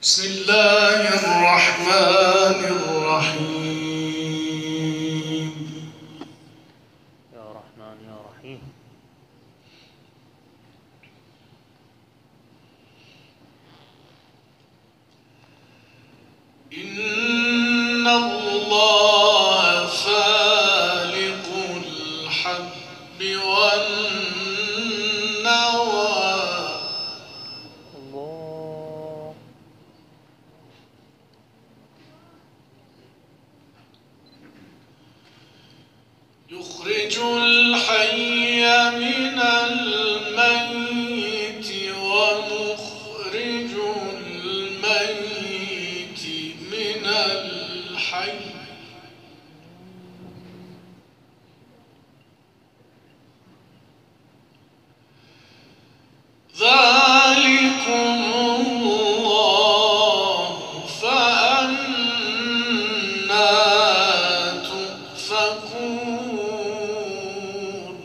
بسم الله الرحمن الرحيم. يا رحمن يا رحيم. إن الله فالق الحب والنوى الله يخرج الحي من الميت ومخرج الميت من الحي ذلكم الله فأنى تؤفكون.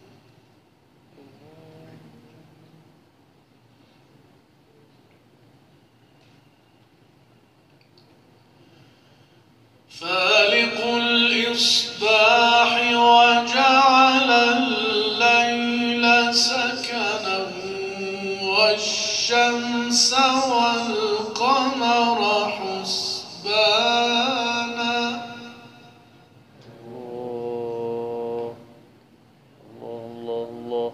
فالق الإصباح وجعل الليل سكنا والشمس والقمر حسبانا الله الله الله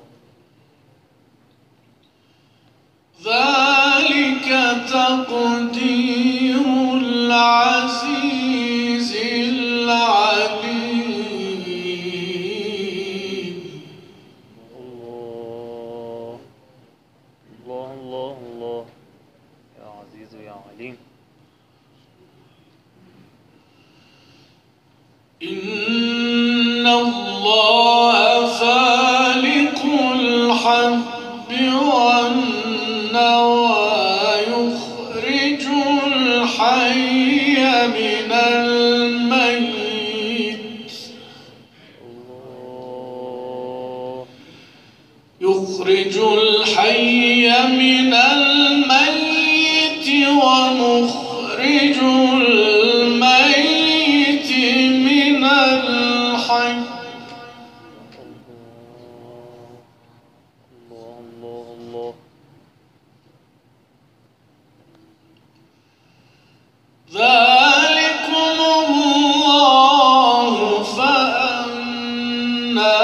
ذلك تقدير العزيز العليم. الله الله الله الله يا عزيز يا عليم. إن الله فالق الحب والنوى يخرج الحي من الميت الله يخرج الحي من الميت ومخرج الميت من الحي الله الله الله ذلكم الله فأنى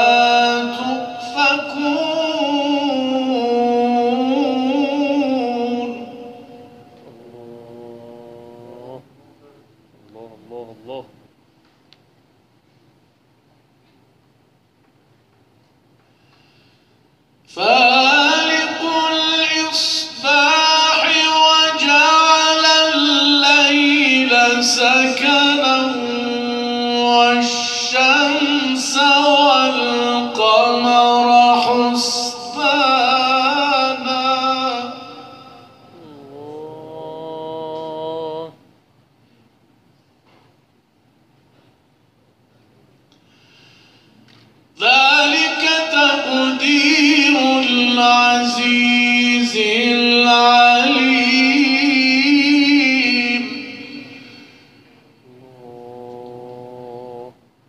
تؤفكون. الله الله الله فالق الإصباح وجعل الليل سكنا والشمس والقمر حسبانا الله ذلك تقدير العزيز العليم. الله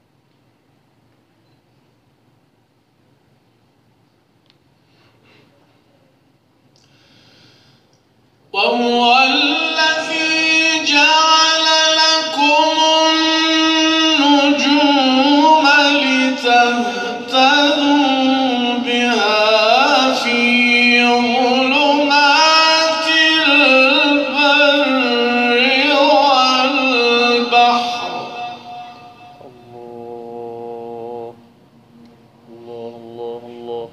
وهو الذي جعل لكم النجوم لتهتدوا بها في ظلمات البر والبحر. الله الله الله الله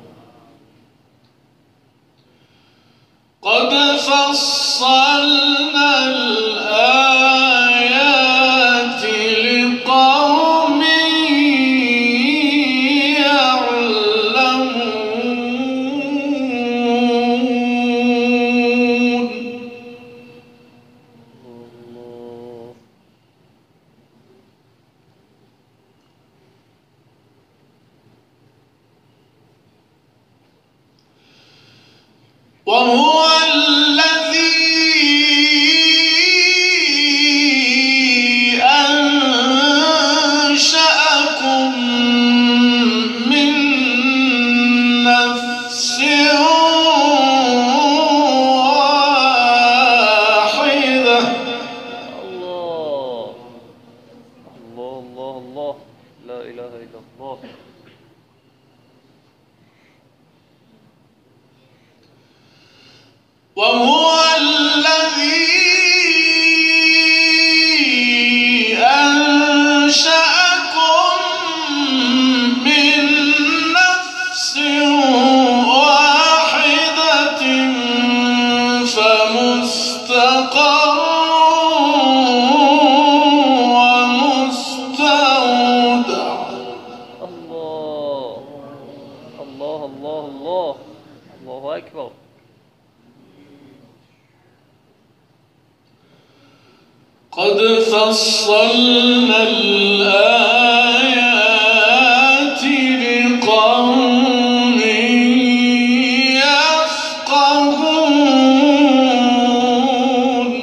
قد فصلنا الآيات لقوم يعلمون. الله وهو الذي ومستودع. الله الله الله الله الله أكبر. قد فصلنا الآيات لقوم يفقهون.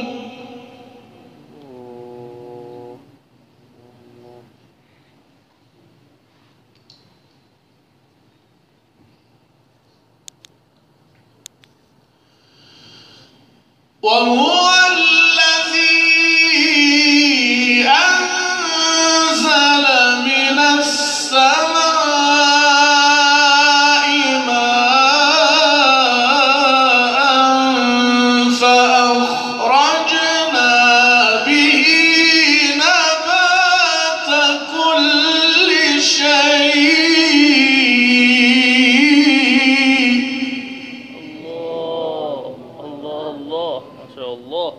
وهو الذي أنزل من السماء ماء فأخرجنا به نبات كل شيء. الله الله ما شاء الله.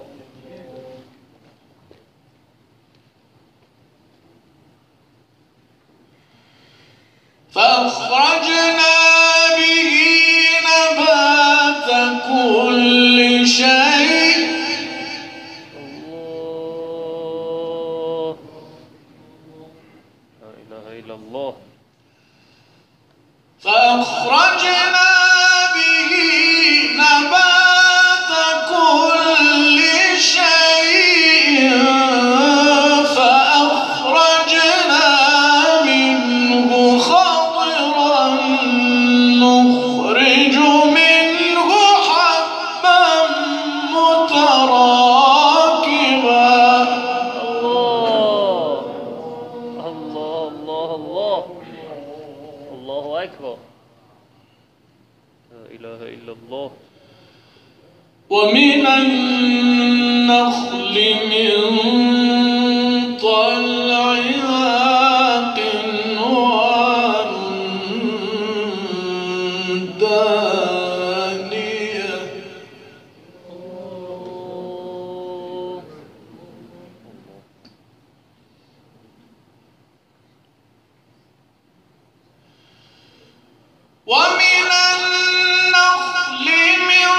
فأخرجنا به نبات كل شيء. الله لا إله إلا الله. فأخرجنا به نبات كل شيء فأخرجنا منه خضرا نخرج منه حبا متراكبا. الله الله الله الله الله أكبر. لا إله إلا الله. ومن النخل من طلعها قنوان دانية. ومن النخل من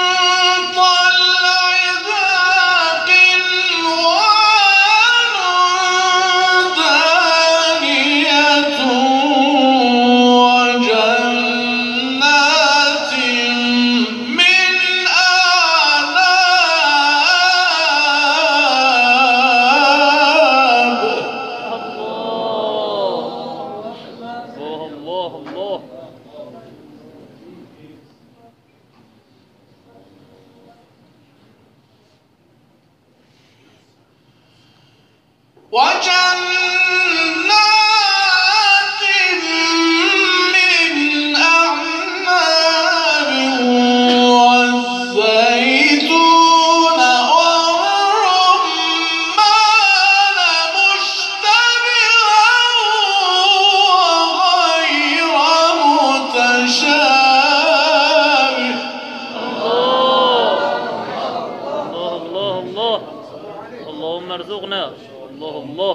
طلعها قنوان دانية وجنات من أعناب. الله الله الله. وجنات من أعناب والزيتون والرمان مشتبها وغير متشابه. الله الله الله. اللهم ارزقنا. الله الله.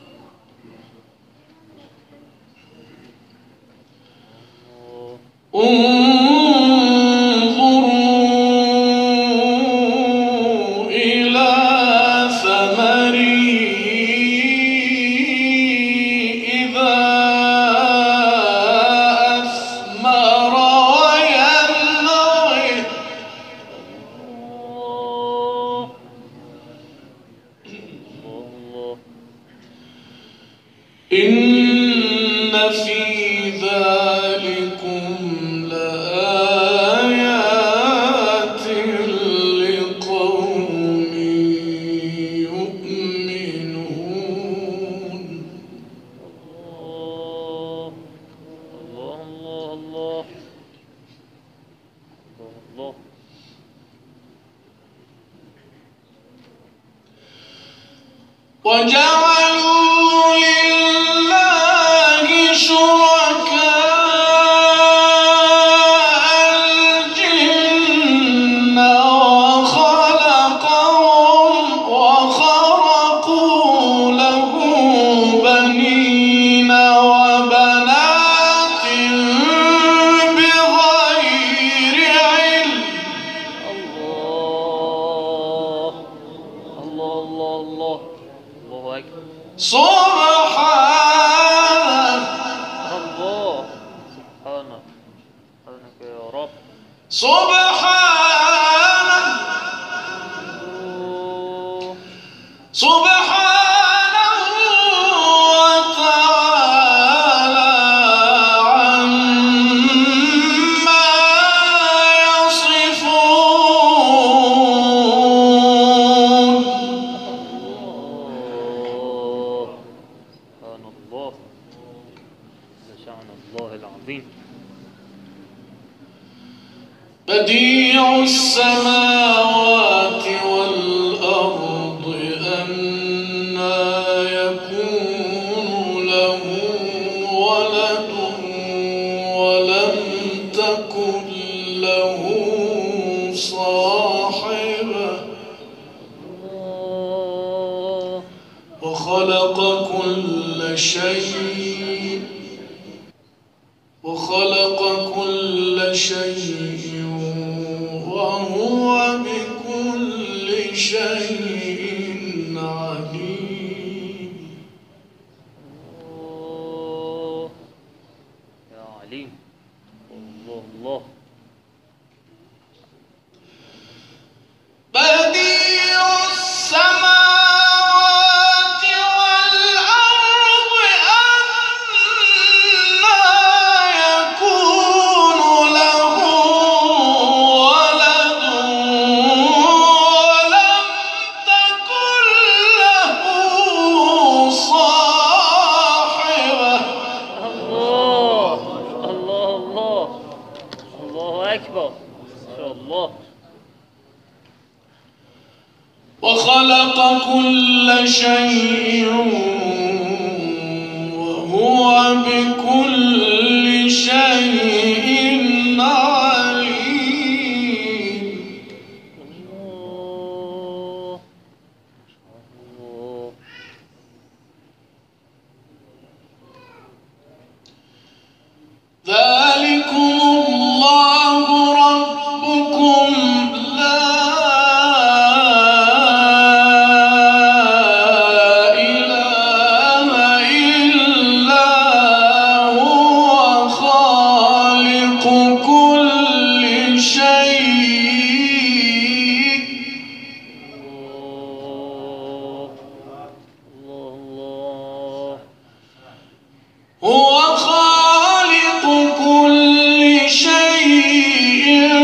انظروا إلى ثمره إذا أثمر وينعه. الله إن في ذلكم لآيات لقوم يؤمنون. الله الله الله الله. وجعلوا لله شركاء الجن وخلقوا أكبر. سبحانه الله سبحانك، سبحانك يا رب. سبحانه سبحانه وتعالى عما يصفون. سبحان الله، شأن الله العظيم. بديع السماوات والأرض أنى يكون له ولد ولم تكن له صاحبة وخلق كل شيء وهو بكل شيء عليم. يا عليم. الله الله. بديع السماوات والأرض أنى يكون له ولد ولم تكن له صاحبة. الله الله الله، الله أكبر. ما شاء الله. وخلق كل شيء وهو بكل شيء عليم. الله ما شاء الله. ذلكم الله ربكم لا إله إلا هو خالق كل شيء. الله الله. هو خالق كل شيء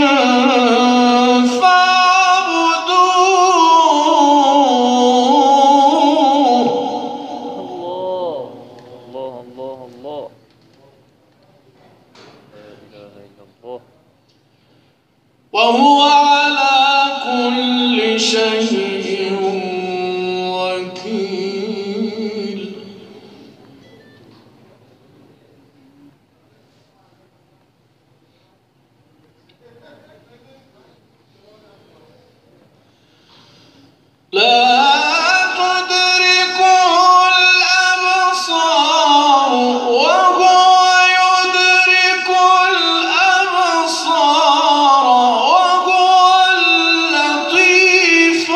فاعبدوه. الله الله الله الله. لا إله إلا الله. وهو على كل شيء وكيل. لا تدركه الأبصار وهو يدرك الأبصار وهو اللطيف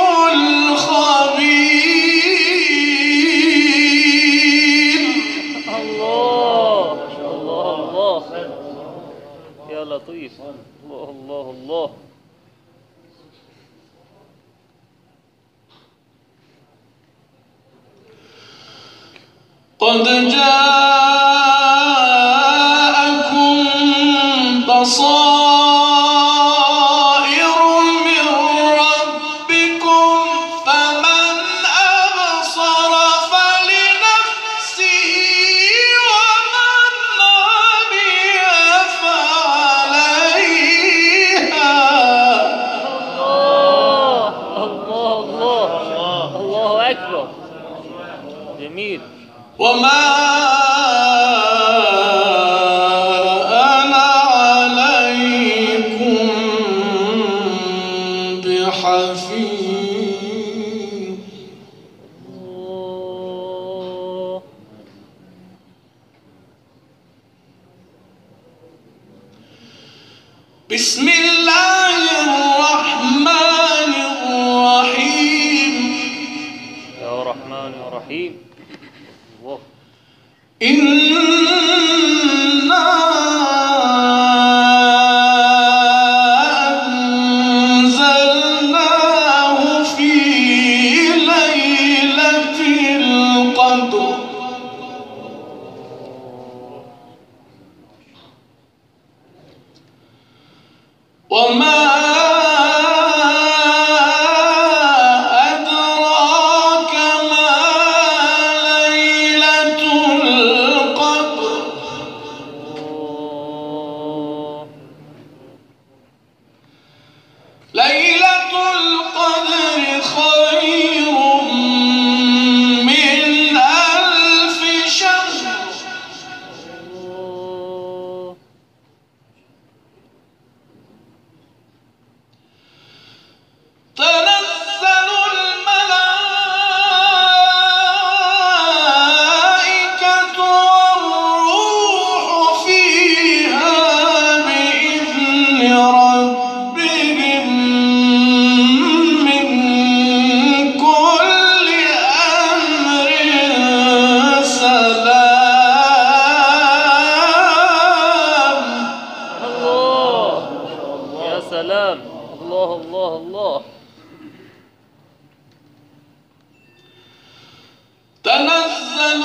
الخبير. الله ما شاء الله الله. يا لطيف. الله الله الله. قد جاءكم بصائر من ربكم فمن أبصر فلنفسه ومن عمي فعليها. الله الله الله. الله أكبر. جميل. وما أنا عليكم بحفيظ. الله. بسم الله الرحمن الرحيم. يا رحمن الرحمن الرحيم. الله. إنا أنزلناه في ليلة القدر وما أدراك ما ليلة القدر ليلة القدر خير من ألف شهر تنزل الملائكة والروح فيها بإذن ربهم من كل أمر سلام. الله. يا سلام. الله الله الله. تنزل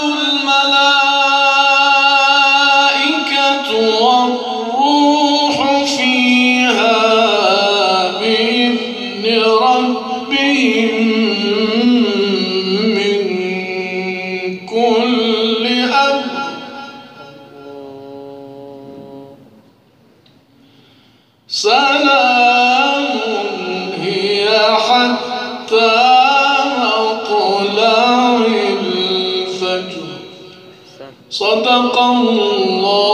الملائكة والروح فيها بإذن ربهم من كل أمر سلام هي حتى مطلع الفجر. صدق الله